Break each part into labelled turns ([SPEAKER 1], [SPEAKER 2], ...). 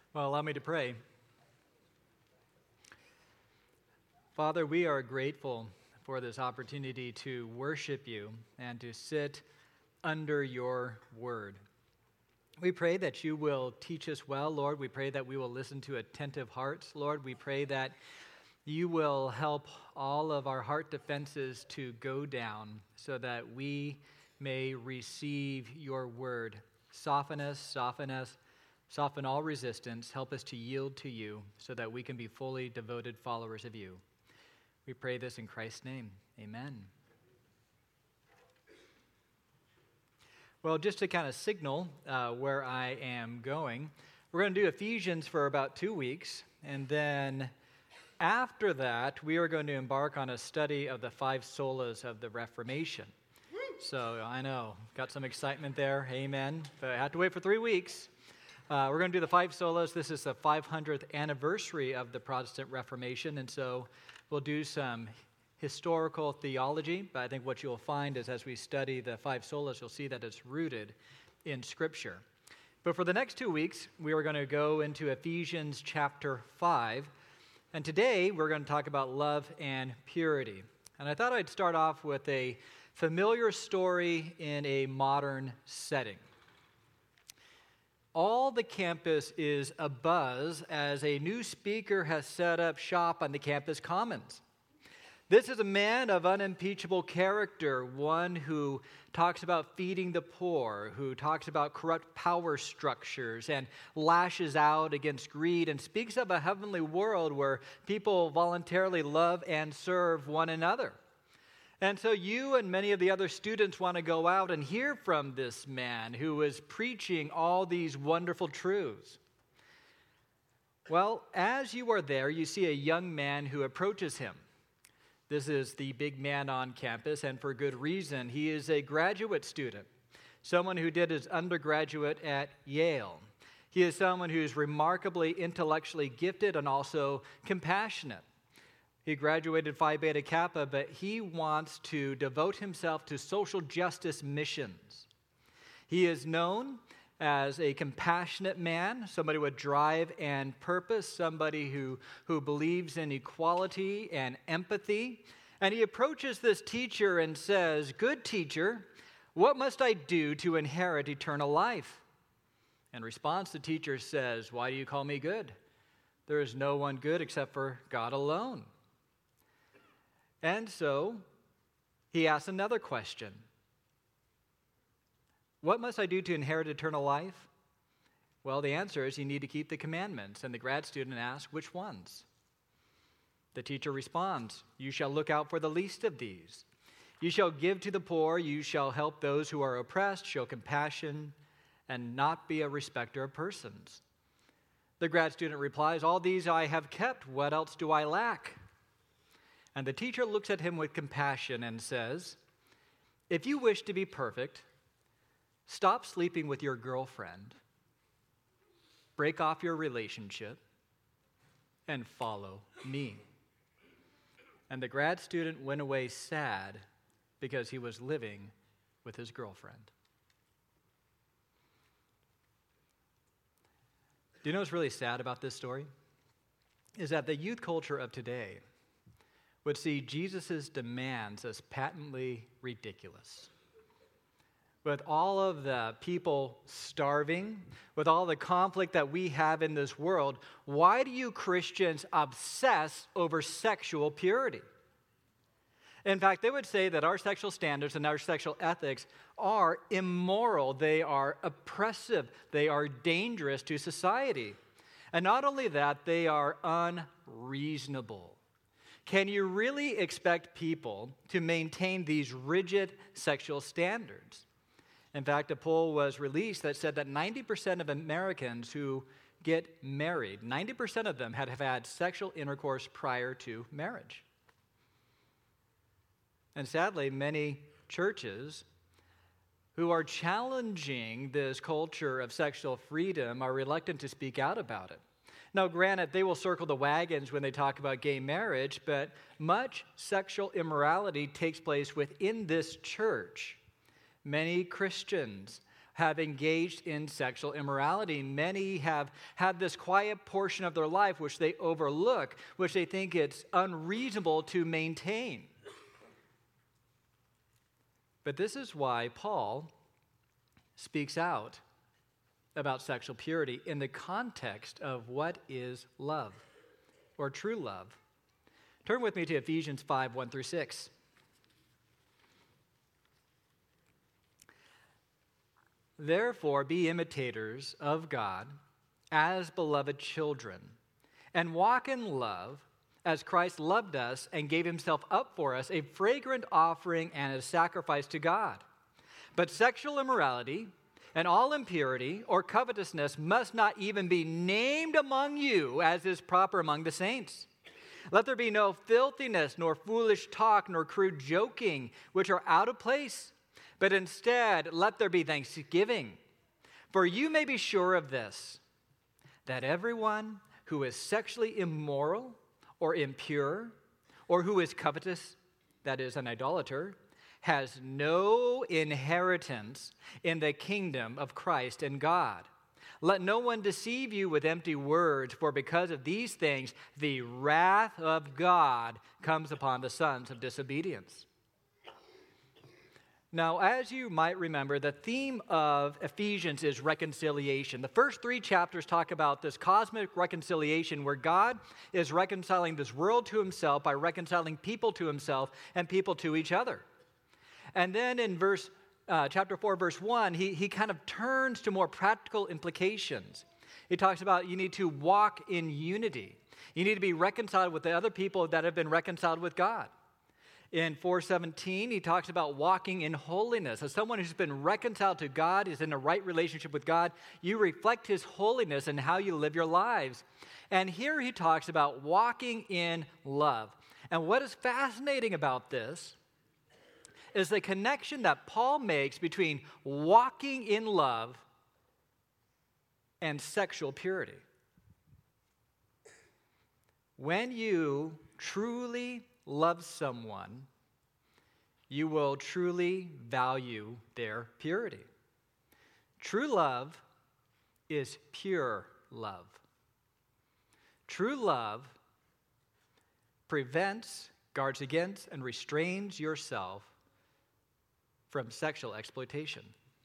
[SPEAKER 1] Well, allow me to pray. Father, we are grateful for this opportunity to worship you and to sit under your word. We pray that you will teach us well, Lord. We pray that we will listen to attentive hearts, Lord. We pray that you will help all of our heart defenses to go down so that we may receive your word. Soften us, soften all resistance. Help us to yield to you so that we can be fully devoted followers of you. We pray this in Christ's name. Amen. Well, just to kind of signal where I am going, we're going to do Ephesians for about 2 weeks, and then after that, we are going to embark on a study of the 5 solas of the Reformation. So I know, got some excitement there, amen, but I have to wait for 3 weeks. We're going to do the 5 solas. This is the 500th anniversary of the Protestant Reformation, and so we'll do some historical theology, but I think what you'll find is as we study the 5 solas, you'll see that it's rooted in Scripture. But for the next 2 weeks, we are going to go into Ephesians chapter 5, and today we're going to talk about love and purity. And I thought I'd start off with a familiar story in a modern setting. All the campus is abuzz as a new speaker has set up shop on the campus commons. This is a man of unimpeachable character, one who talks about feeding the poor, who talks about corrupt power structures and lashes out against greed and speaks of a heavenly world where people voluntarily love and serve one another. And so you and many of the other students want to go out and hear from this man who is preaching all these wonderful truths. Well, as you are there, you see a young man who approaches him. This is the big man on campus, and for good reason. He is a graduate student, someone who did his undergraduate at Yale. He is someone who is remarkably intellectually gifted and also compassionate. He graduated Phi Beta Kappa, but he wants to devote himself to social justice missions. He is known as a compassionate man, somebody with drive and purpose, somebody who believes in equality and empathy. And he approaches this teacher and says, "Good teacher, what must I do to inherit eternal life?" In response, the teacher says, "Why do you call me good? There is no one good except for God alone." And so he asks another question. What must I do to inherit eternal life? Well, the answer is you need to keep the commandments. And the grad student asks, which ones? The teacher responds, you shall look out for the least of these. You shall give to the poor, you shall help those who are oppressed, show compassion, and not be a respecter of persons. The grad student replies, all these I have kept, what else do I lack? And the teacher looks at him with compassion and says, if you wish to be perfect, stop sleeping with your girlfriend, break off your relationship, and follow me. And the grad student went away sad because he was living with his girlfriend. Do you know what's really sad about this story? Is that the youth culture of today would see Jesus' demands as patently ridiculous. With all of the people starving, with all the conflict that we have in this world, why do you Christians obsess over sexual purity? In fact, they would say that our sexual standards and our sexual ethics are immoral. They are oppressive. They are dangerous to society. And not only that, they are unreasonable. Can you really expect people to maintain these rigid sexual standards? In fact, a poll was released that said that 90% of Americans who get married, 90% of them have had sexual intercourse prior to marriage. And sadly, many churches who are challenging this culture of sexual freedom are reluctant to speak out about it. Now, granted, they will circle the wagons when they talk about gay marriage, but much sexual immorality takes place within this church. Many Christians have engaged in sexual immorality. Many have had this quiet portion of their life which they overlook, which they think it's unreasonable to maintain. But this is why Paul speaks out about sexual purity in the context of what is love or true love. Turn with me to Ephesians 5, 1 through 6. Therefore, be imitators of God as beloved children, and walk in love as Christ loved us and gave himself up for us, a fragrant offering and a sacrifice to God. But sexual immorality and all impurity or covetousness must not even be named among you, as is proper among the saints. Let there be no filthiness, nor foolish talk, nor crude joking, which are out of place. But instead, let there be thanksgiving. For you may be sure of this, that everyone who is sexually immoral or impure, or who is covetous, that is, an idolater, has no inheritance in the kingdom of Christ and God. Let no one deceive you with empty words, for because of these things, the wrath of God comes upon the sons of disobedience. Now, as you might remember, the theme of Ephesians is reconciliation. The first 3 chapters talk about this cosmic reconciliation where God is reconciling this world to himself by reconciling people to himself and people to each other. And then in chapter 4, verse 1, he kind of turns to more practical implications. He talks about you need to walk in unity. You need to be reconciled with the other people that have been reconciled with God. In 4:17, he talks about walking in holiness. As someone who's been reconciled to God, is in a right relationship with God, you reflect his holiness in how you live your lives. And here he talks about walking in love. And what is fascinating about this is the connection that Paul makes between walking in love and sexual purity. When you truly love someone, you will truly value their purity. True love is pure love. True love prevents, guards against, and restrains yourself from sexual exploitation.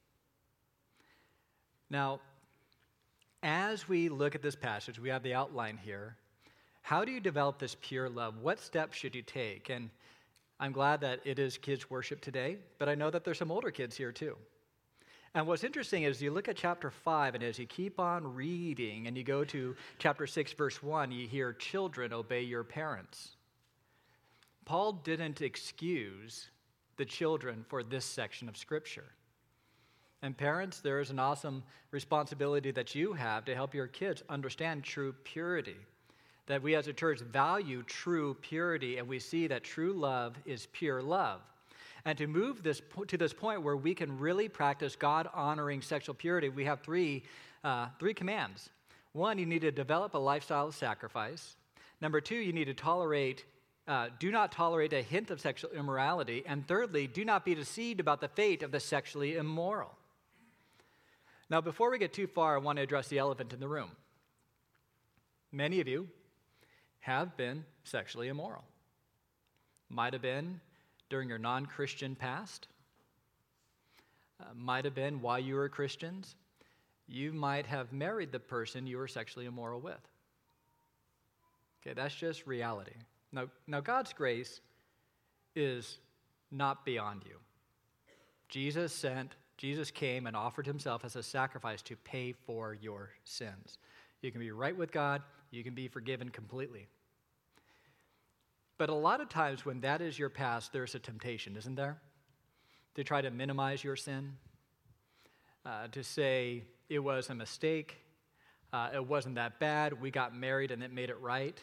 [SPEAKER 1] Now, as we look at this passage, we have the outline here. How do you develop this pure love? What steps should you take? And I'm glad that it is kids' worship today, but I know that there's some older kids here too. And what's interesting is you look at chapter 5, and as you keep on reading and you go to chapter 6, verse 1, you hear, children, obey your parents. Paul didn't excuse the children for this section of Scripture. And parents, there is an awesome responsibility that you have to help your kids understand true purity. That we as a church value true purity, and we see that true love is pure love. And to move this to this point where we can really practice God-honoring sexual purity, we have three commands. 1, you need to develop a lifestyle of sacrifice. Number 2, you need to do not tolerate a hint of sexual immorality. And thirdly, do not be deceived about the fate of the sexually immoral. Now, before we get too far, I want to address the elephant in the room. Many of you have been sexually immoral. Might have been during your non-Christian past. Might have been while you were Christians. You might have married the person you were sexually immoral with. Okay, that's just reality. Now God's grace is not beyond you. Jesus came and offered himself as a sacrifice to pay for your sins. You can be right with God. You can be forgiven completely. But a lot of times when that is your past, there's a temptation, isn't there? To try to minimize your sin, to say it was a mistake, it wasn't that bad, we got married and it made it right.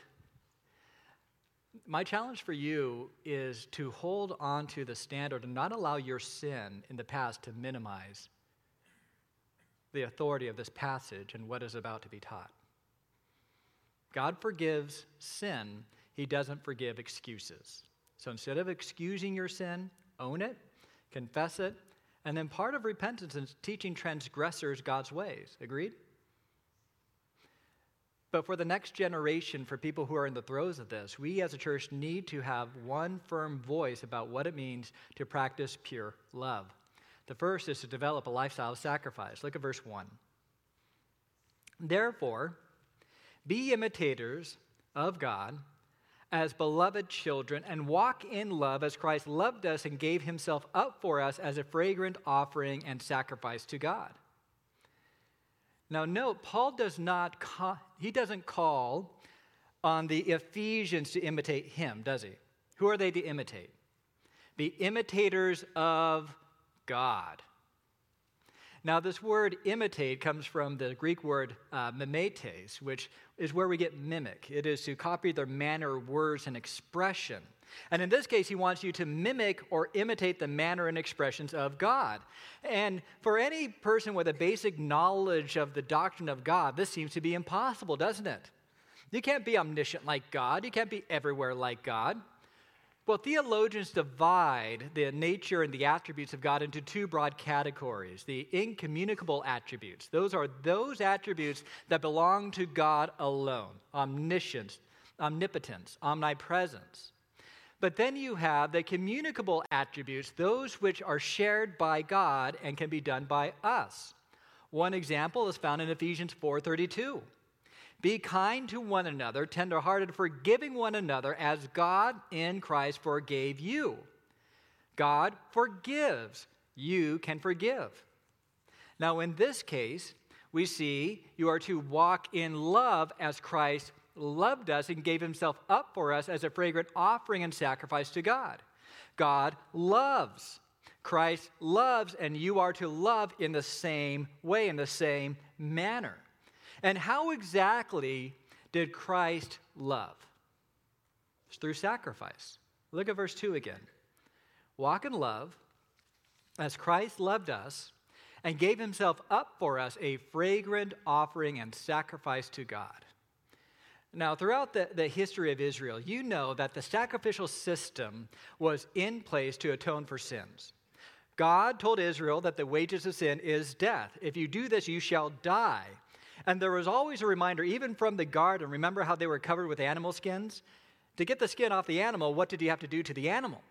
[SPEAKER 1] My challenge for you is to hold on to the standard and not allow your sin in the past to minimize the authority of this passage and what is about to be taught. God forgives sin. He doesn't forgive excuses. So instead of excusing your sin, own it, confess it, And then part of repentance is teaching transgressors God's ways. Agreed? But for the next generation, for people who are in the throes of this, we as a church need to have one firm voice about what it means to practice pure love. The first is to develop a lifestyle of sacrifice. Look at verse 1. Therefore, be imitators of God as beloved children, and walk in love as Christ loved us and gave himself up for us as a fragrant offering and sacrifice to God. Now note, Paul doesn't call on the Ephesians to imitate him, does he? Who are they to imitate? Be imitators of God. Now, this word imitate comes from the Greek word mimetes, which is where we get mimic. It is to copy their manner, words, and expression. And in this case, he wants you to mimic or imitate the manner and expressions of God. And for any person with a basic knowledge of the doctrine of God, this seems to be impossible, doesn't it? You can't be omniscient like God. You can't be everywhere like God. Well, theologians divide the nature and the attributes of God into two broad categories. The incommunicable attributes. Those are those attributes that belong to God alone. Omniscience, omnipotence, omnipresence. But then you have the communicable attributes, those which are shared by God and can be done by us. One example is found in Ephesians 4:32. Be kind to one another, tenderhearted, forgiving one another as God in Christ forgave you. God forgives. You can forgive. Now, in this case, we see you are to walk in love as Christ loved us and gave himself up for us as a fragrant offering and sacrifice to God. God loves. Christ loves, and you are to love in the same way, in the same manner. And how exactly did Christ love? It's through sacrifice. Look at verse 2 again. Walk in love as Christ loved us and gave himself up for us, a fragrant offering and sacrifice to God. Now, throughout the history of Israel, you know that the sacrificial system was in place to atone for sins. God told Israel that the wages of sin is death. If you do this, you shall die. And there was always a reminder, even from the garden, remember how they were covered with animal skins? To get the skin off the animal, what did you have to do to the animal?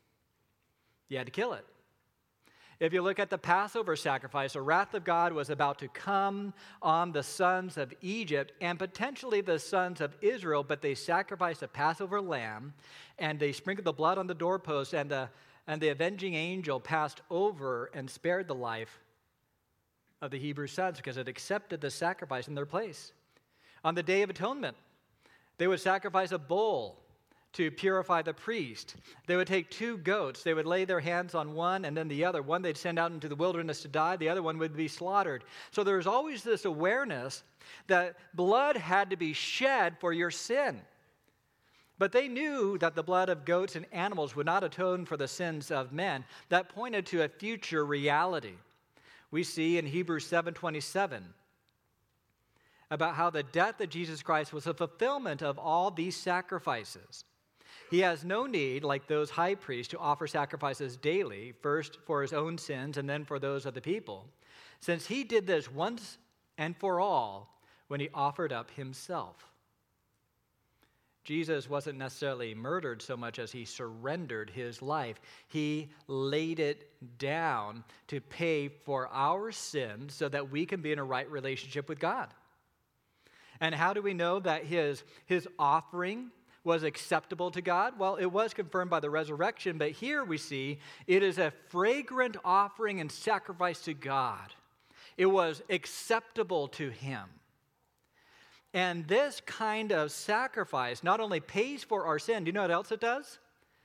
[SPEAKER 1] You had to kill it. If you look at the Passover sacrifice, the wrath of God was about to come on the sons of Egypt and potentially the sons of Israel, but they sacrificed a Passover lamb, and they sprinkled the blood on the doorpost, and the avenging angel passed over and spared the life of the Hebrew sons because it accepted the sacrifice in their place. On the Day of Atonement, they would sacrifice a bull to purify the priest. They would take 2 goats. They would lay their hands on one and then the other. One they'd send out into the wilderness to die. The other one would be slaughtered. So there was always this awareness that blood had to be shed for your sin. But they knew that the blood of goats and animals would not atone for the sins of men. That pointed to a future reality. We see in Hebrews 7:27 about how the death of Jesus Christ was a fulfillment of all these sacrifices. He has no need, like those high priests, to offer sacrifices daily, first for his own sins and then for those of the people, since he did this once and for all when he offered up himself. Jesus wasn't necessarily murdered so much as he surrendered his life. He laid it down to pay for our sins so that we can be in a right relationship with God. And how do we know that his offering was acceptable to God? Well, it was confirmed by the resurrection, but here we see it is a fragrant offering and sacrifice to God. It was acceptable to him. And this kind of sacrifice not only pays for our sin, do you know what else it does?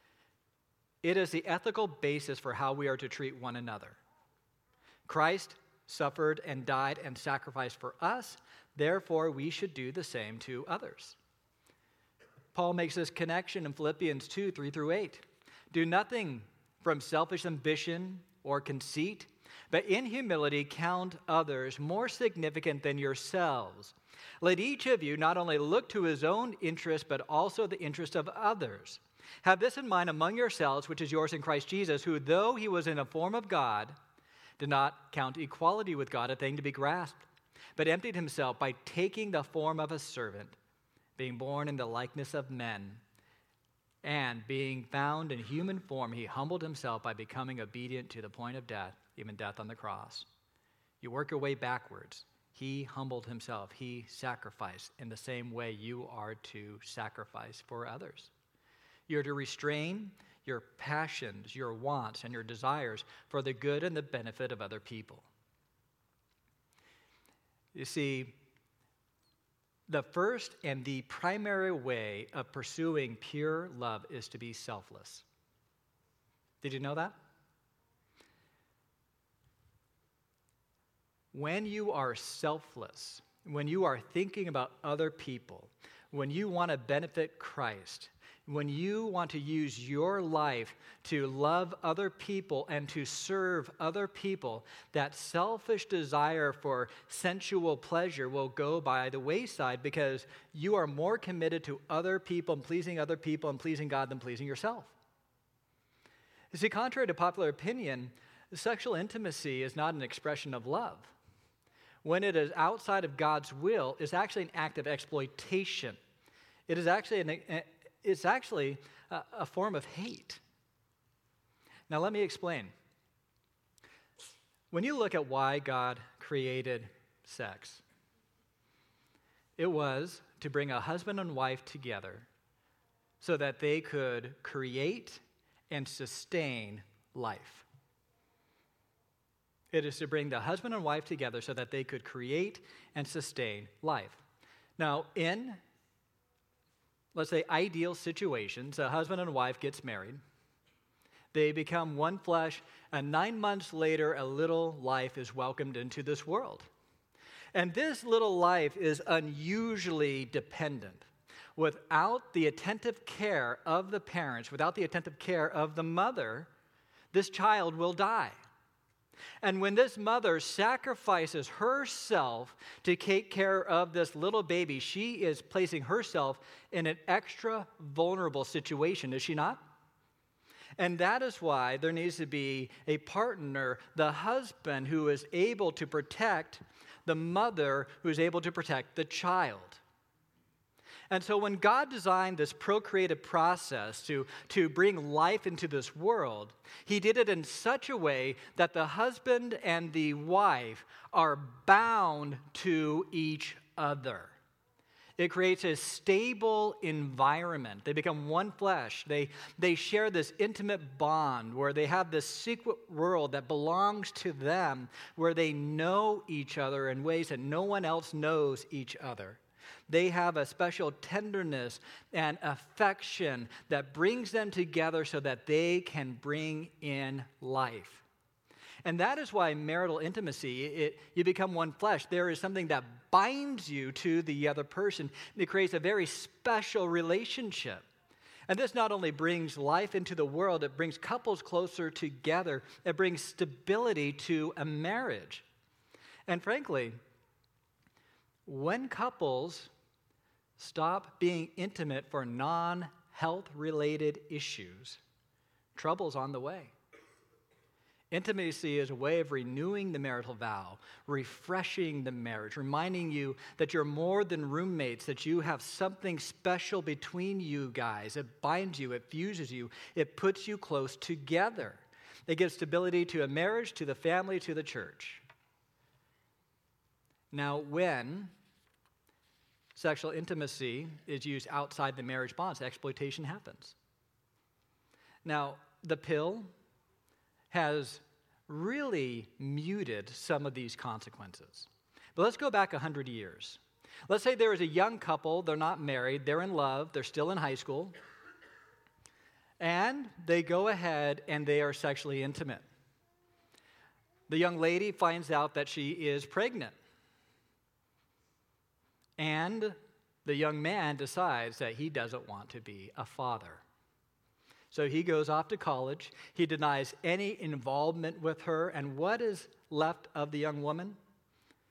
[SPEAKER 1] It is the ethical basis for how we are to treat one another. Christ suffered and died and sacrificed for us, therefore we should do the same to others. Paul makes this connection in Philippians 2:3-8. Do nothing from selfish ambition or conceit, but in humility count others more significant than yourselves. Let each of you not only look to his own interest, but also the interest of others. Have this in mind among yourselves, which is yours in Christ Jesus, who, though he was in a form of God, did not count equality with God a thing to be grasped, but emptied himself by taking the form of a servant, being born in the likeness of men, and being found in human form, he humbled himself by becoming obedient to the point of death, even death on the cross. You work your way backwards. He humbled himself. He sacrificed in the same way you are to sacrifice for others. You're to restrain your passions, your wants, and your desires for the good and the benefit of other people. You see, the first and the primary way of pursuing pure love is to be selfless. Did you know that? When you are selfless, when you are thinking about other people, when you want to benefit Christ, when you want to use your life to love other people and to serve other people, that selfish desire for sensual pleasure will go by the wayside because you are more committed to other people and pleasing God than pleasing yourself. You see, contrary to popular opinion, sexual intimacy is not an expression of love. When it is outside of God's will, it's actually an act of exploitation. It is actually a form of hate. Now, let me explain. When you look at why God created sex, it was to bring a husband and wife together so that they could create and sustain life. It is to bring the husband and wife together so that they could create and sustain life. Now, in, let's say, ideal situations, a husband and wife gets married. They become one flesh, and 9 months later, a little life is welcomed into this world. And this little life is unusually dependent. Without the attentive care of the parents, without the attentive care of the mother, this child will die. And when this mother sacrifices herself to take care of this little baby, she is placing herself in an extra vulnerable situation, is she not? And that is why there needs to be a partner, the husband who is able to protect the mother, who is able to protect the child. And so when God designed this procreative process to bring life into this world, he did it in such a way that the husband and the wife are bound to each other. It creates a stable environment. They become one flesh. They share this intimate bond where they have this secret world that belongs to them, where they know each other in ways that no one else knows each other. They have a special tenderness and affection that brings them together so that they can bring in life. And that is why marital intimacy, you become one flesh. There is something that binds you to the other person. It creates a very special relationship. And this not only brings life into the world, it brings couples closer together. It brings stability to a marriage. And frankly, when couples stop being intimate for non-health-related issues, trouble's on the way. Intimacy is a way of renewing the marital vow, refreshing the marriage, reminding you that you're more than roommates, that you have something special between you guys. It binds you, it fuses you, it puts you close together. It gives stability to a marriage, to the family, to the church. Now, when sexual intimacy is used outside the marriage bonds, exploitation happens. Now, the pill has really muted some of these consequences. But let's go back 100 years. Let's say there is a young couple, they're not married, they're in love, they're still in high school, and they go ahead and they are sexually intimate. The young lady finds out that she is pregnant. And the young man decides that he doesn't want to be a father. So he goes off to college. He denies any involvement with her. And what is left of the young woman?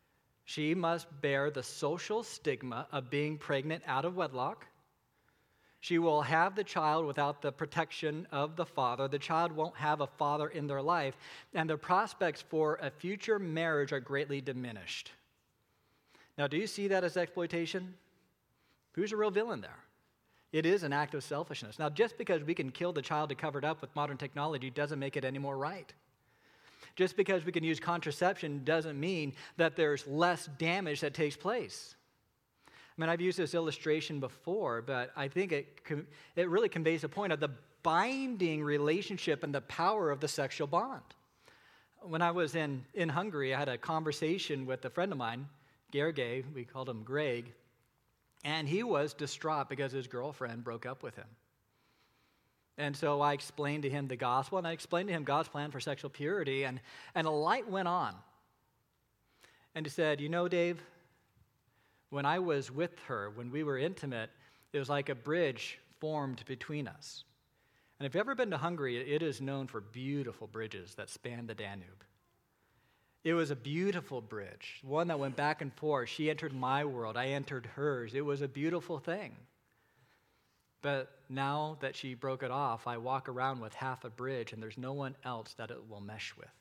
[SPEAKER 1] She must bear the social stigma of being pregnant out of wedlock. She will have the child without the protection of the father. The child won't have a father in their life, and the prospects for a future marriage are greatly diminished. Now, do you see that as exploitation? Who's the real villain there? It is an act of selfishness. Now, just because we can kill the child to cover it up with modern technology doesn't make it any more right. Just because we can use contraception doesn't mean that there's less damage that takes place. I mean, I've used this illustration before, but I think it really conveys the point of the binding relationship and the power of the sexual bond. When I was in Hungary, I had a conversation with a friend of mine, Gergely, we called him Greg, and he was distraught because his girlfriend broke up with him. And so I explained to him the gospel, and I explained to him God's plan for sexual purity, and a light went on. And he said, you know, Dave, when I was with her, when we were intimate, it was like a bridge formed between us. And if you've ever been to Hungary, it is known for beautiful bridges that span the Danube. It was a beautiful bridge, one that went back and forth. She entered my world, I entered hers. It was a beautiful thing. But now that she broke it off, I walk around with half a bridge, and there's no one else that it will mesh with.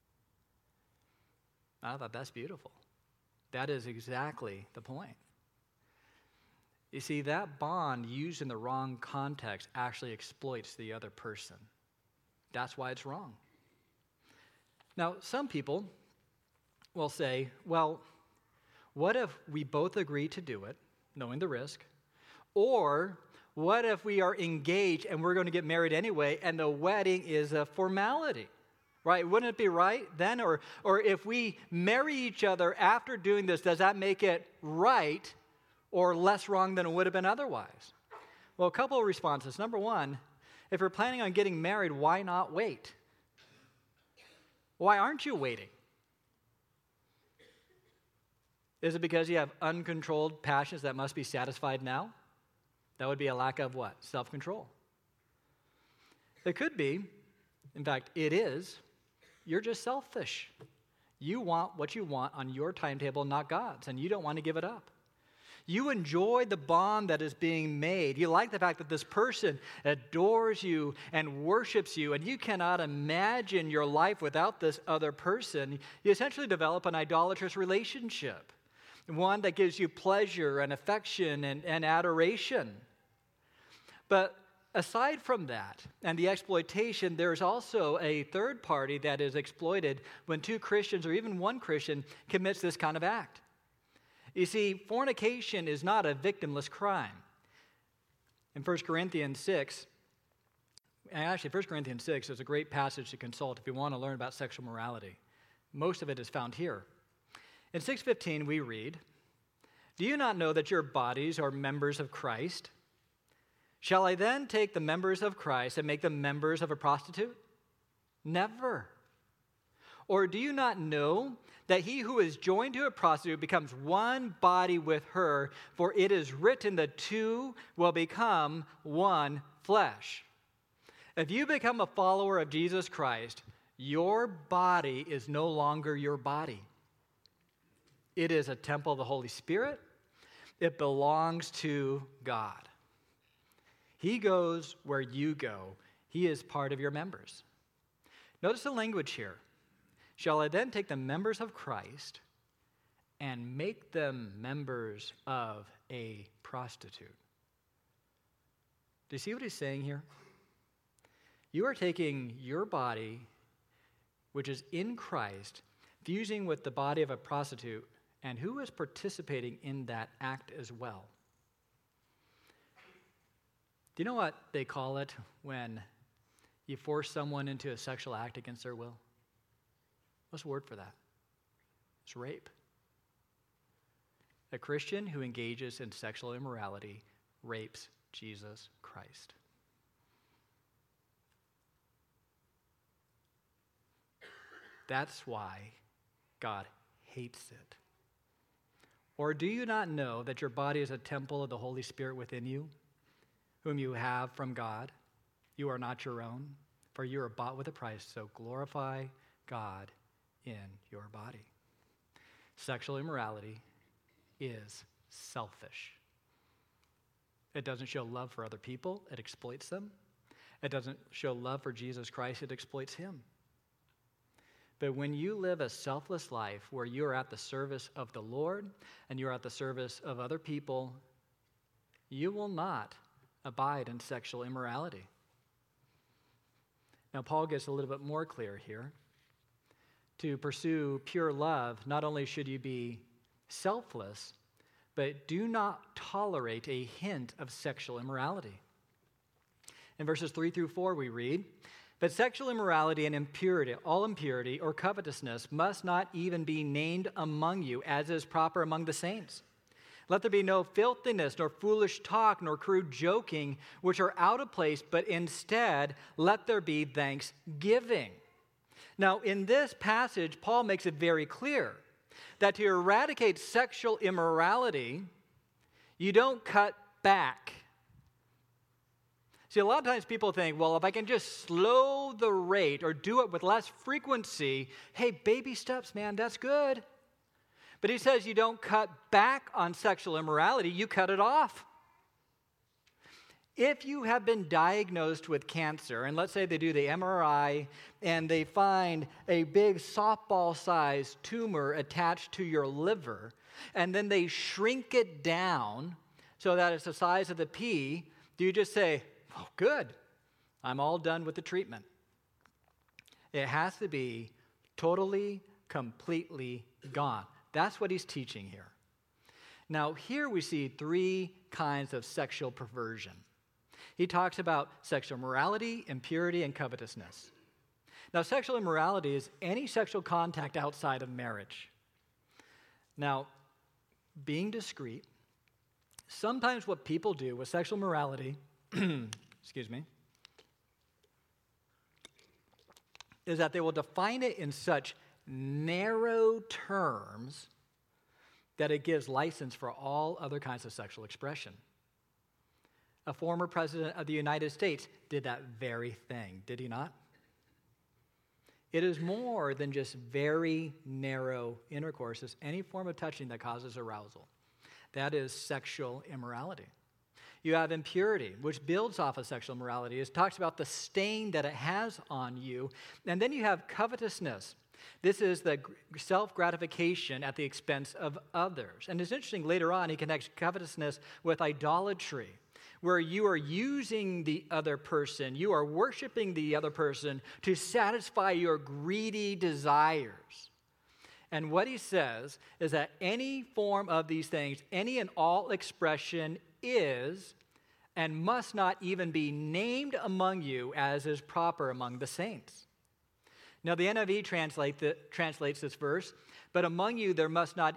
[SPEAKER 1] I thought that's beautiful. That is exactly the point. You see, that bond used in the wrong context actually exploits the other person. That's why it's wrong. Now, some people will say, well, what if we both agree to do it, knowing the risk? Or what if we are engaged and we're going to get married anyway, and the wedding is a formality? Right? Wouldn't it be right then? Or if we marry each other after doing this, does that make it right or less wrong than it would have been otherwise? Well, a couple of responses. Number one, if you're planning on getting married, why not wait? Why aren't you waiting? Is it because you have uncontrolled passions that must be satisfied now? That would be a lack of what? Self-control. It could be, in fact, it is, you're just selfish. You want what you want on your timetable, not God's, and you don't want to give it up. You enjoy the bond that is being made. You like the fact that this person adores you and worships you, and you cannot imagine your life without this other person. You essentially develop an idolatrous relationship, one that gives you pleasure and affection and adoration. But aside from that and the exploitation, there's also a third party that is exploited when two Christians or even one Christian commits this kind of act. You see, fornication is not a victimless crime. In 1 Corinthians 6, and actually 1 Corinthians 6 is a great passage to consult if you want to learn about sexual morality. Most of it is found here. In 6:15 we read, "Do you not know that your bodies are members of Christ? Shall I then take the members of Christ and make them members of a prostitute? Never. Or do you not know that he who is joined to a prostitute becomes one body with her? For it is written, the two will become one flesh." If you become a follower of Jesus Christ, your body is no longer your body. It is a temple of the Holy Spirit. It belongs to God. He goes where you go. He is part of your members. Notice the language here. Shall I then take the members of Christ and make them members of a prostitute? Do you see what he's saying here? You are taking your body, which is in Christ, fusing with the body of a prostitute, and who is participating in that act as well? Do you know what they call it when you force someone into a sexual act against their will? What's the word for that? It's rape. A Christian who engages in sexual immorality rapes Jesus Christ. That's why God hates it. Or do you not know that your body is a temple of the Holy Spirit within you, whom you have from God? You are not your own, for you are bought with a price, so glorify God in your body. Sexual immorality is selfish. It doesn't show love for other people. It exploits them. It doesn't show love for Jesus Christ. It exploits him. But when you live a selfless life where you are at the service of the Lord and you are at the service of other people, you will not abide in sexual immorality. Now, Paul gets a little bit more clear here. To pursue pure love, not only should you be selfless, but do not tolerate a hint of sexual immorality. In verses 3 through 4, we read, "But sexual immorality and impurity, all impurity or covetousness must not even be named among you, as is proper among the saints. Let there be no filthiness, nor foolish talk, nor crude joking, which are out of place, but instead let there be thanksgiving." Now, in this passage, Paul makes it very clear that to eradicate sexual immorality, you don't cut back. See, a lot of times people think, well, if I can just slow the rate or do it with less frequency, hey, baby steps, man, that's good. But he says you don't cut back on sexual immorality, you cut it off. If you have been diagnosed with cancer, and let's say they do the MRI and they find a big softball-sized tumor attached to your liver, and then they shrink it down so that it's the size of the pea, do you just say, oh, good, I'm all done with the treatment? It has to be totally, completely gone. That's what he's teaching here. Now, here we see three kinds of sexual perversion. He talks about sexual morality, impurity, and covetousness. Now, sexual immorality is any sexual contact outside of marriage. Now, being discreet, sometimes what people do with sexual morality, is that they will define it in such narrow terms that it gives license for all other kinds of sexual expression. A former president of the United States did that very thing, did he not? It is more than just very narrow intercourse. It's any form of touching that causes arousal. That is sexual immorality. You have impurity, which builds off of sexual immorality. It talks about the stain that it has on you. And then you have covetousness. This is the self-gratification at the expense of others. And it's interesting, later on, he connects covetousness with idolatry, where you are using the other person, you are worshiping the other person to satisfy your greedy desires. And what he says is that any form of these things, any and all expression is and must not even be named among you as is proper among the saints. Now, the NIV translates this verse, but among you there must not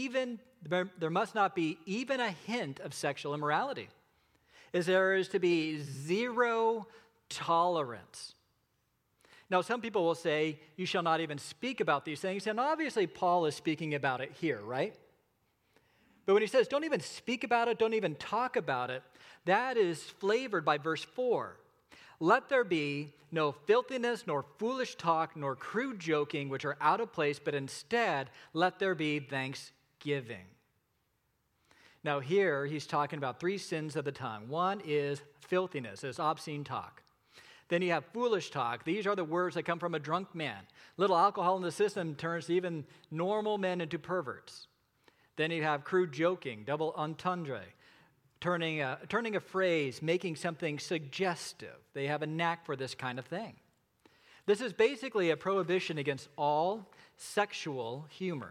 [SPEAKER 1] be even a hint of sexual immorality. There is to be zero tolerance. Now, some people will say, you shall not even speak about these things, and obviously Paul is speaking about it here, right? But when he says, don't even speak about it, don't even talk about it, that is flavored by verse 4. Let there be no filthiness, nor foolish talk, nor crude joking, which are out of place, but instead let there be thanksgiving. Now here, he's talking about three sins of the tongue. One is filthiness, it's obscene talk. Then you have foolish talk. These are the words that come from a drunk man. Little alcohol in the system turns even normal men into perverts. Then you have crude joking, double entendre, turning a phrase, making something suggestive. They have a knack for this kind of thing. This is basically a prohibition against all sexual humor.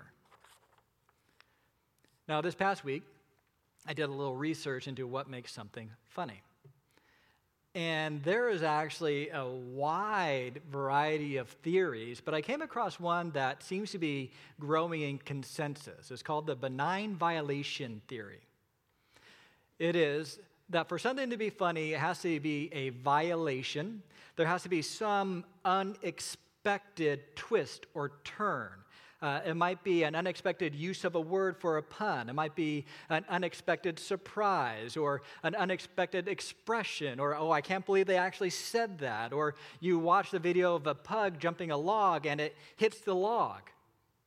[SPEAKER 1] Now, this past week, I did a little research into what makes something funny. And there is actually a wide variety of theories, but I came across one that seems to be growing in consensus. It's called the benign violation theory. It is that for something to be funny, it has to be a violation. There has to be some unexpected twist or turn. It might be an unexpected use of a word for a pun. It might be an unexpected surprise or an unexpected expression or, oh, I can't believe they actually said that. Or you watch the video of a pug jumping a log and it hits the log.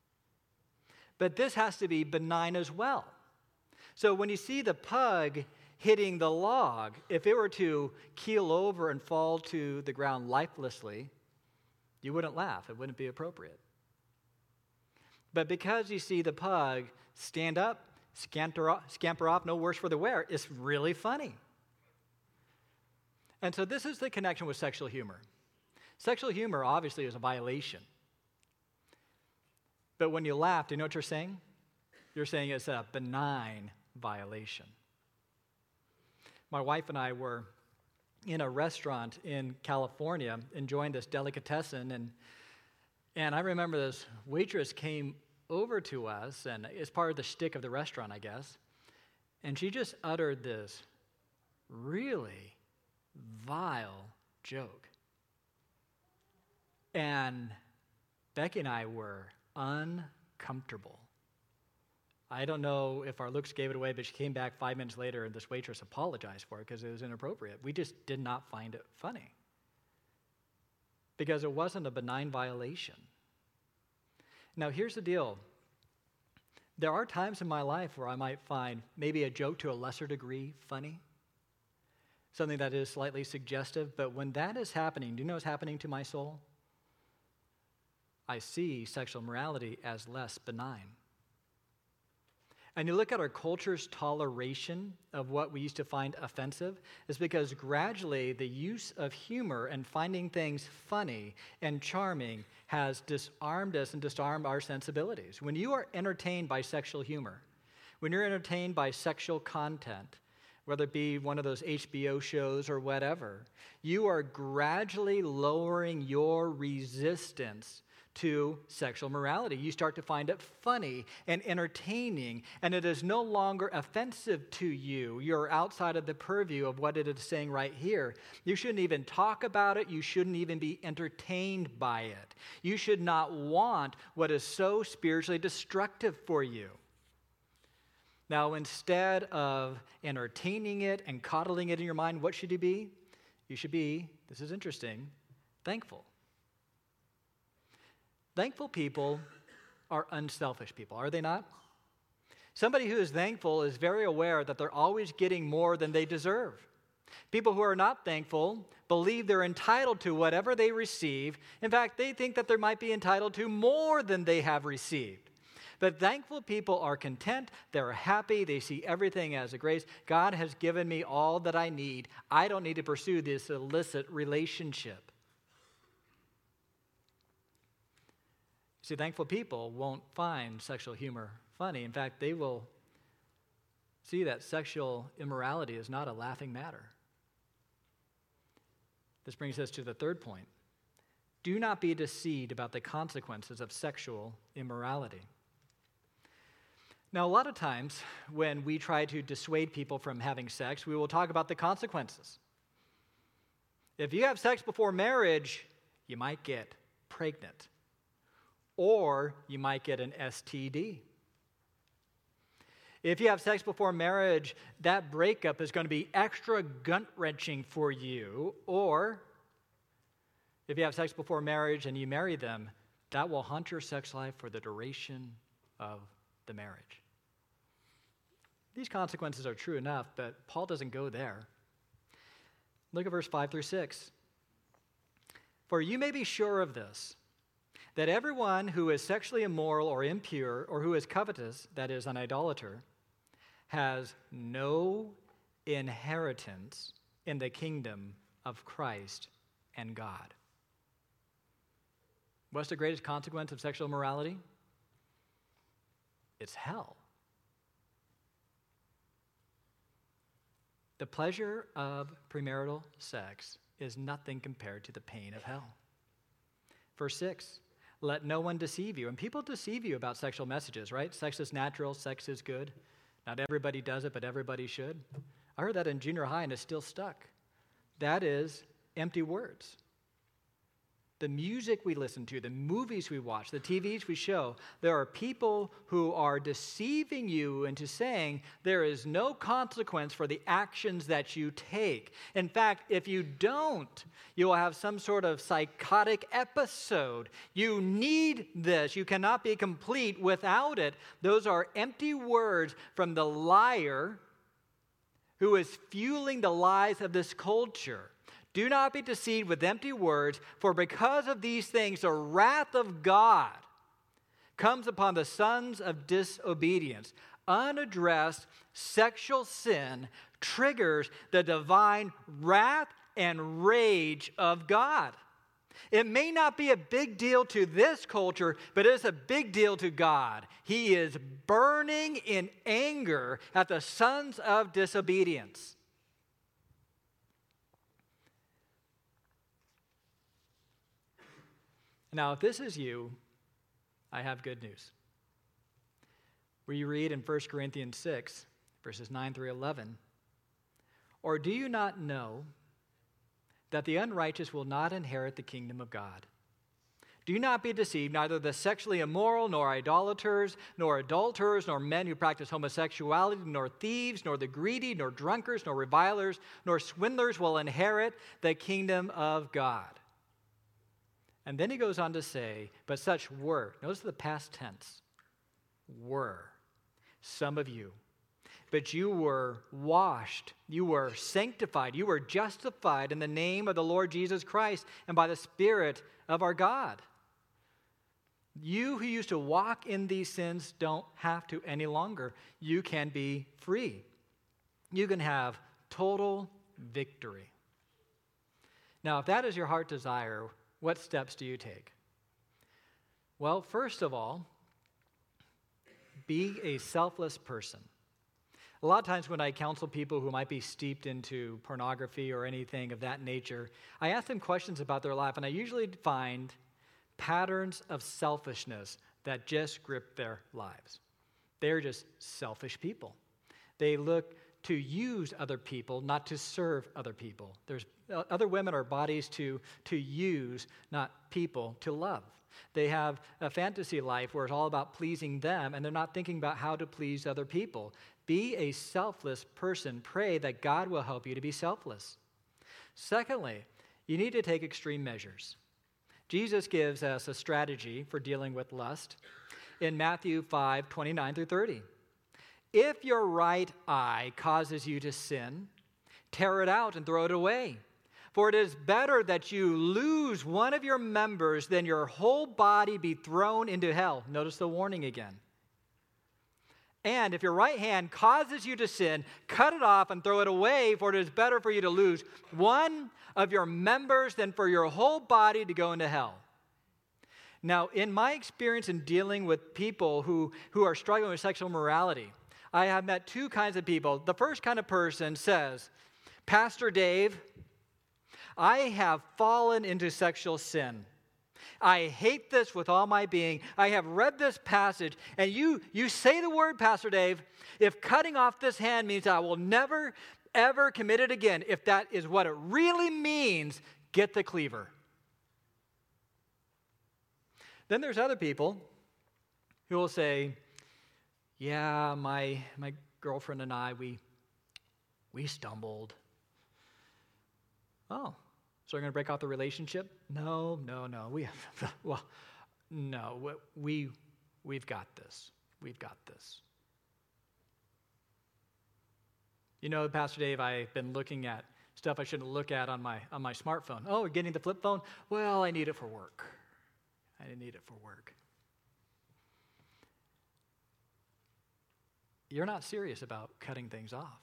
[SPEAKER 1] But this has to be benign as well. So when you see the pug hitting the log. If it were to keel over and fall to the ground lifelessly, you wouldn't laugh. It wouldn't be appropriate. But because you see the pug stand up, scamper off, no worse for the wear, it's really funny. And so this is the connection with sexual humor. Sexual humor obviously is a violation. But when you laugh, do you know what you're saying? You're saying it's a benign violation. My wife and I were in a restaurant in California enjoying this delicatessen, and I remember this waitress came over to us, and it's part of the shtick of the restaurant, I guess, and she just uttered this really vile joke. And Becky and I were uncomfortable. I don't know if our looks gave it away, but she came back 5 minutes later and this waitress apologized for it because it was inappropriate. We just did not find it funny because it wasn't a benign violation. Now, here's the deal. There are times in my life where I might find maybe a joke to a lesser degree funny, something that is slightly suggestive, but when that is happening, do you know what's happening to my soul? I see sexual morality as less benign. And you look at our culture's toleration of what we used to find offensive, is because gradually the use of humor and finding things funny and charming has disarmed us and disarmed our sensibilities. When you are entertained by sexual humor, when you're entertained by sexual content, whether it be one of those HBO shows or whatever, you are gradually lowering your resistance to sexual morality. You start to find it funny and entertaining, and it is no longer offensive to you. You're outside of the purview of what it is saying right here. You shouldn't even talk about it. You shouldn't even be entertained by it. You should not want what is so spiritually destructive for you. Now, instead of entertaining it and coddling it in your mind, what should you be? You should be, this is interesting, thankful. Thankful people are unselfish people, are they not? Somebody who is thankful is very aware that they're always getting more than they deserve. People who are not thankful believe they're entitled to whatever they receive. In fact, they think that they might be entitled to more than they have received. But thankful people are content, they're happy, they see everything as a grace. God has given me all that I need. I don't need to pursue this illicit relationship. See, thankful people won't find sexual humor funny. In fact, they will see that sexual immorality is not a laughing matter. This brings us to the third point. Do not be deceived about the consequences of sexual immorality. Now, a lot of times when we try to dissuade people from having sex, we will talk about the consequences. If you have sex before marriage, you might get pregnant. Or you might get an STD. If you have sex before marriage, that breakup is going to be extra gut-wrenching for you. Or if you have sex before marriage and you marry them, that will haunt your sex life for the duration of the marriage. These consequences are true enough, but Paul doesn't go there. Look at verse 5 through 6. For you may be sure of this, that everyone who is sexually immoral or impure or who is covetous, that is, an idolater, has no inheritance in the kingdom of Christ and God. What's the greatest consequence of sexual immorality? It's hell. The pleasure of premarital sex is nothing compared to the pain of hell. Verse 6. Let no one deceive you. And people deceive you about sexual messages, right? Sex is natural, sex is good. Not everybody does it, but everybody should. I heard that in junior high and it's still stuck. That is empty words. The music we listen to, the movies we watch, the TVs we show, there are people who are deceiving you into saying there is no consequence for the actions that you take. In fact, if you don't, you will have some sort of psychotic episode. You need this. You cannot be complete without it. Those are empty words from the liar who is fueling the lies of this culture. Do not be deceived with empty words, for because of these things, the wrath of God comes upon the sons of disobedience. Unaddressed sexual sin triggers the divine wrath and rage of God. It may not be a big deal to this culture, but it is a big deal to God. He is burning in anger at the sons of disobedience. Now, if this is you, I have good news. We read in 1 Corinthians 6, verses 9 through 11, "Or do you not know that the unrighteous will not inherit the kingdom of God? Do not be deceived, neither the sexually immoral, nor idolaters, nor adulterers, nor men who practice homosexuality, nor thieves, nor the greedy, nor drunkards, nor revilers, nor swindlers will inherit the kingdom of God." And then he goes on to say, "But such were," notice the past tense, "were some of you. But you were washed, you were sanctified, you were justified in the name of the Lord Jesus Christ and by the Spirit of our God." You who used to walk in these sins don't have to any longer. You can be free. You can have total victory. Now, if that is your heart desire, what steps do you take? Well, first of all, be a selfless person. A lot of times when I counsel people who might be steeped into pornography or anything of that nature, I ask them questions about their life, and I usually find patterns of selfishness that just grip their lives. They're just selfish people. They look to use other people, not to serve other people. There's other women are bodies to use, not people to love. They have a fantasy life where it's all about pleasing them, and they're not thinking about how to please other people. Be a selfless person. Pray that God will help you to be selfless. Secondly, you need to take extreme measures. Jesus gives us a strategy for dealing with lust in Matthew 5:29 through 30. "If your right eye causes you to sin, tear it out and throw it away. For it is better that you lose one of your members than your whole body be thrown into hell." Notice the warning again. "And if your right hand causes you to sin, cut it off and throw it away, for it is better for you to lose one of your members than for your whole body to go into hell." Now, in my experience in dealing with people who are struggling with sexual morality, I have met two kinds of people. The first kind of person says, "Pastor Dave, I have fallen into sexual sin. I hate this with all my being. I have read this passage, and you say the word, Pastor Dave, if cutting off this hand means I will never, ever commit it again, if that is what it really means, get the cleaver." Then there's other people who will say, "Yeah, my girlfriend and I, we stumbled." "Oh, so you're going to break off the relationship?" No. We've got this. We've got this. "You know, Pastor Dave, I've been looking at stuff I shouldn't look at on my smartphone." "Oh, you're getting the flip phone?" "Well, I need it for work. You're not serious about cutting things off.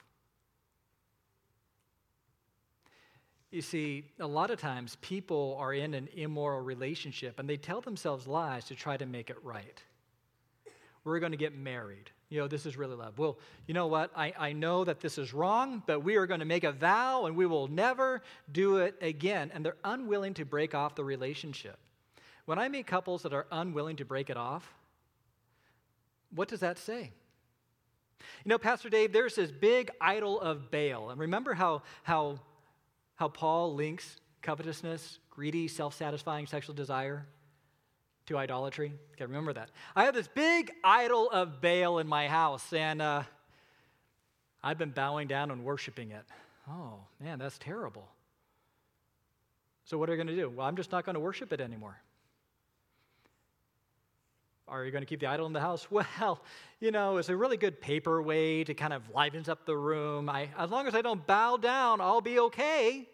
[SPEAKER 1] You see, a lot of times people are in an immoral relationship and they tell themselves lies to try to make it right. We're going to get married. This is really love. Well, you know what? I know that this is wrong, but we are going to make a vow and we will never do it again. And they're unwilling to break off the relationship. When I meet couples that are unwilling to break it off, what does that say? Pastor Dave, there's this big idol of Baal. And remember how Paul links covetousness, greedy, self-satisfying sexual desire to idolatry? Okay, remember that. I have this big idol of Baal in my house, and I've been bowing down and worshiping it. Oh, man, that's terrible. So what are you going to do? Well, I'm just not going to worship it anymore. Are you going to keep the idol in the house? Well, it's a really good paperweight. It kind of livens up the room. As long as I don't bow down, I'll be okay.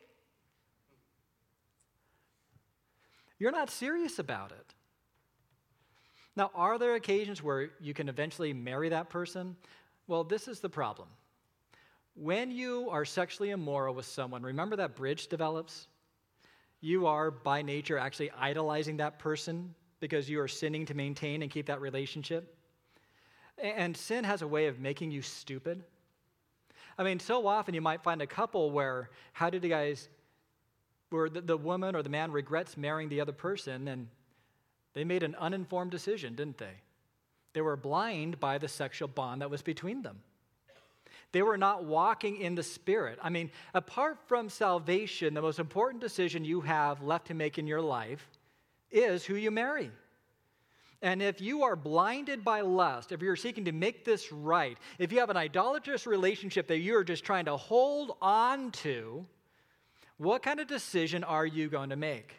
[SPEAKER 1] You're not serious about it. Now, are there occasions where you can eventually marry that person? Well, this is the problem. When you are sexually immoral with someone, remember that bridge develops? You are, by nature, actually idolizing that person because you are sinning to maintain and keep that relationship. And sin has a way of making you stupid. I mean, so often you might find a couple where the woman or the man regrets marrying the other person, and they made an uninformed decision, didn't they? They were blind by the sexual bond that was between them. They were not walking in the Spirit. I mean, apart from salvation, the most important decision you have left to make in your life is who you marry. And if you are blinded by lust, if you're seeking to make this right, if you have an idolatrous relationship that you're just trying to hold on to, what kind of decision are you going to make?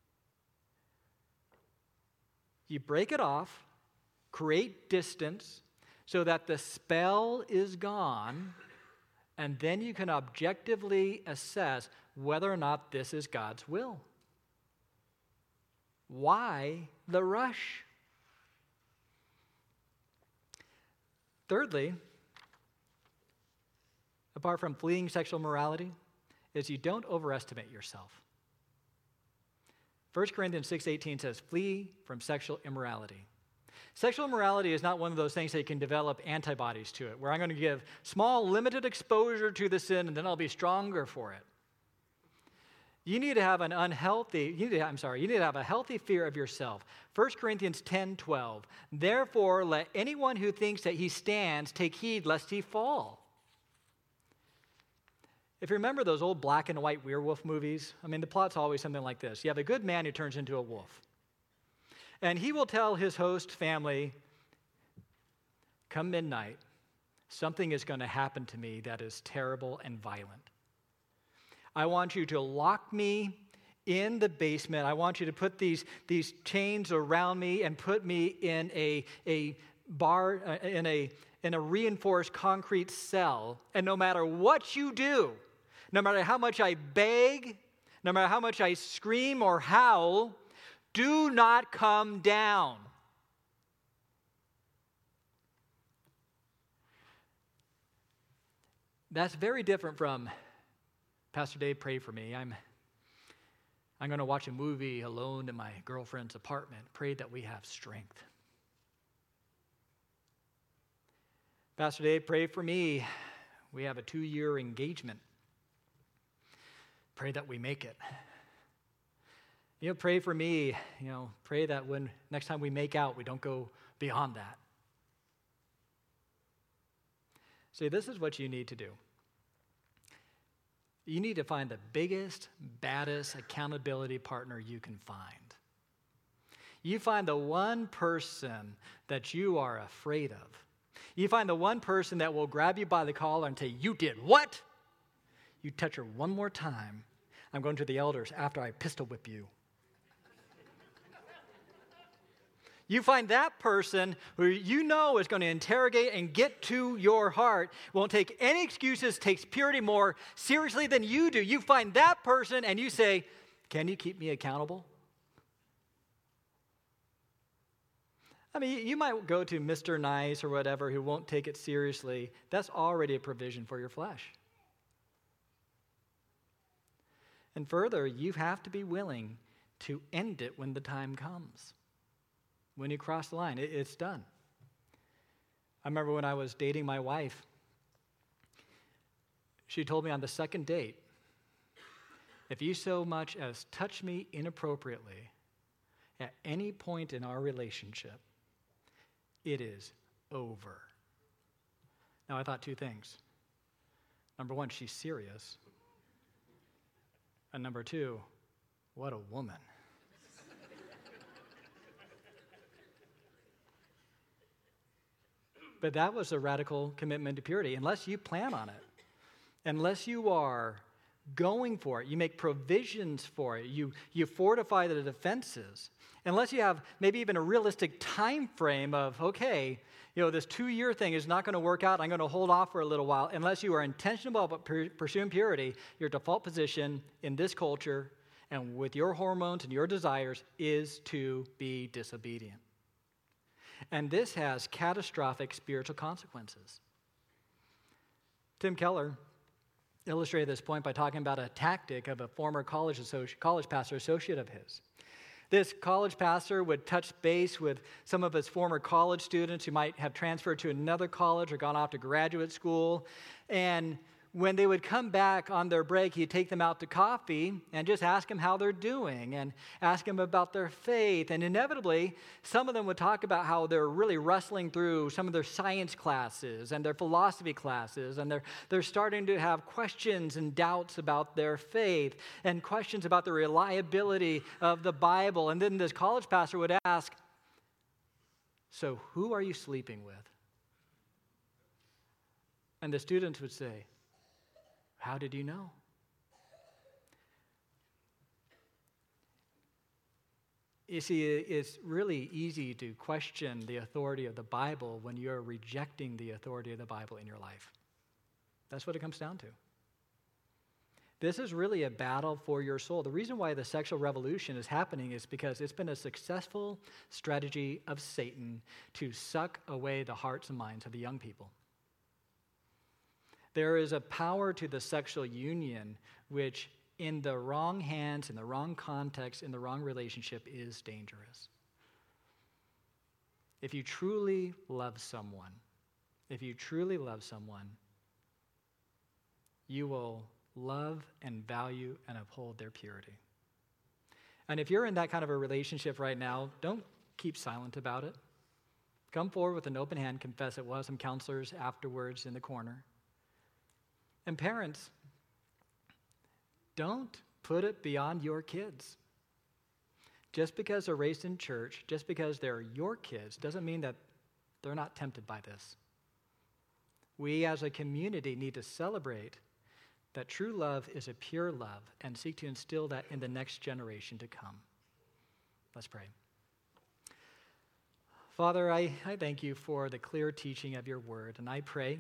[SPEAKER 1] You break it off, create distance so that the spell is gone, and then you can objectively assess whether or not this is God's will. Why the rush? Thirdly, apart from fleeing sexual immorality, is you don't overestimate yourself. 1 Corinthians 6:18 says, flee from sexual immorality. Sexual immorality is not one of those things that you can develop antibodies to it, where I'm going to give small, limited exposure to the sin and then I'll be stronger for it. You need to have a healthy fear of yourself. 1 Corinthians 10:12. Therefore, let anyone who thinks that he stands take heed lest he fall. If you remember those old black and white werewolf movies, the plot's always something like this. You have a good man who turns into a wolf. And he will tell his host family, come midnight, something is going to happen to me that is terrible and violent. I want you to lock me in the basement. I want you to put these chains around me and put me in a reinforced concrete cell. And no matter what you do, no matter how much I beg, no matter how much I scream or howl, do not come down. That's very different from, Pastor Dave, pray for me. I'm going to watch a movie alone in my girlfriend's apartment. Pray that we have strength. Pastor Dave, pray for me. We have a 2-year engagement. Pray that we make it. Pray for me. Pray that when next time we make out, we don't go beyond that. See, this is what you need to do. You need to find the biggest, baddest accountability partner you can find. You find the one person that you are afraid of. You find the one person that will grab you by the collar and say, you did what? You touch her one more time, I'm going to the elders after I pistol whip you. You find that person who you know is going to interrogate and get to your heart, won't take any excuses, takes purity more seriously than you do. You find that person and you say, can you keep me accountable? You might go to Mr. Nice or whatever who won't take it seriously. That's already a provision for your flesh. And further, you have to be willing to end it when the time comes. When you cross the line, it's done. I remember when I was dating my wife, she told me on the second date, if you so much as touch me inappropriately at any point in our relationship, it is over. Now, I thought 2 things. Number 1, she's serious. And number 2, what a woman. But that was a radical commitment to purity. Unless you plan on it, unless you are going for it. You make provisions for it. You fortify the defenses. Unless you have maybe even a realistic time frame of, okay, this 2-year thing is not going to work out. I'm going to hold off for a little while. Unless you are intentional about pursuing purity, your default position in this culture and with your hormones and your desires is to be disobedient. And this has catastrophic spiritual consequences. Tim Keller illustrated this point by talking about a tactic of a former college pastor associate of his. This college pastor would touch base with some of his former college students who might have transferred to another college or gone off to graduate school. And when they would come back on their break, he'd take them out to coffee and just ask them how they're doing and ask them about their faith. And inevitably, some of them would talk about how they're really wrestling through some of their science classes and their philosophy classes, and they're starting to have questions and doubts about their faith and questions about the reliability of the Bible. And then this college pastor would ask, "So who are you sleeping with?" And the students would say, "How did you know?" You see, it's really easy to question the authority of the Bible when you're rejecting the authority of the Bible in your life. That's what it comes down to. This is really a battle for your soul. The reason why the sexual revolution is happening is because it's been a successful strategy of Satan to suck away the hearts and minds of the young people. There is a power to the sexual union which, in the wrong hands, in the wrong context, in the wrong relationship, is dangerous. If you truly love someone, you will love and value and uphold their purity. And if you're in that kind of a relationship right now, don't keep silent about it. Come forward with an open hand, confess it. We'll have some counselors afterwards in the corner. And parents, don't put it beyond your kids. Just because they're raised in church, just because they're your kids, doesn't mean that they're not tempted by this. We as a community need to celebrate that true love is a pure love and seek to instill that in the next generation to come. Let's pray. Father, I thank you for the clear teaching of your word, and I pray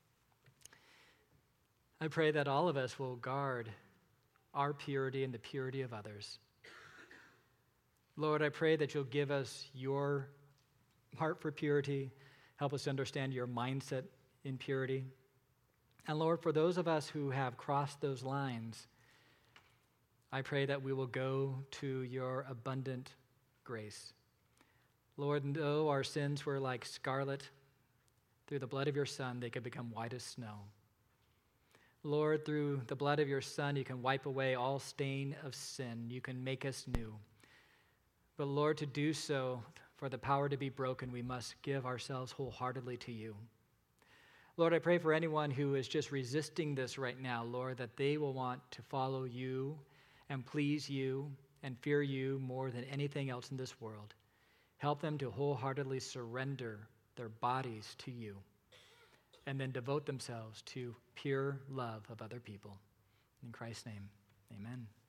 [SPEAKER 1] that all of us will guard our purity and the purity of others. Lord, I pray that you'll give us your heart for purity, help us understand your mindset in purity. And Lord, for those of us who have crossed those lines, I pray that we will go to your abundant grace. Lord, though our sins were like scarlet, through the blood of your Son, they could become white as snow. Lord, through the blood of your Son, you can wipe away all stain of sin. You can make us new. But Lord, to do so, for the power to be broken, we must give ourselves wholeheartedly to you. Lord, I pray for anyone who is just resisting this right now, Lord, that they will want to follow you and please you and fear you more than anything else in this world. Help them to wholeheartedly surrender their bodies to you, and then devote themselves to pure love of other people. In Christ's name, amen.